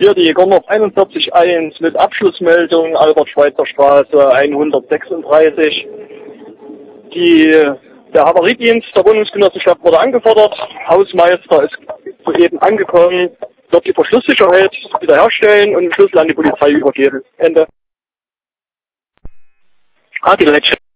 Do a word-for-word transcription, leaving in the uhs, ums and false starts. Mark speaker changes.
Speaker 1: Hier die Gomorf einundvierzig eins mit Abschlussmeldung Albert-Schweitzer Straße hundertsechsunddreißig. Die, der Havariedienst der Wohnungsgenossenschaft wurde angefordert. Hausmeister ist soeben angekommen, wird die Verschlusssicherheit wiederherstellen und den Schlüssel an die Polizei übergeben. Ende. Ah, die Leitstelle.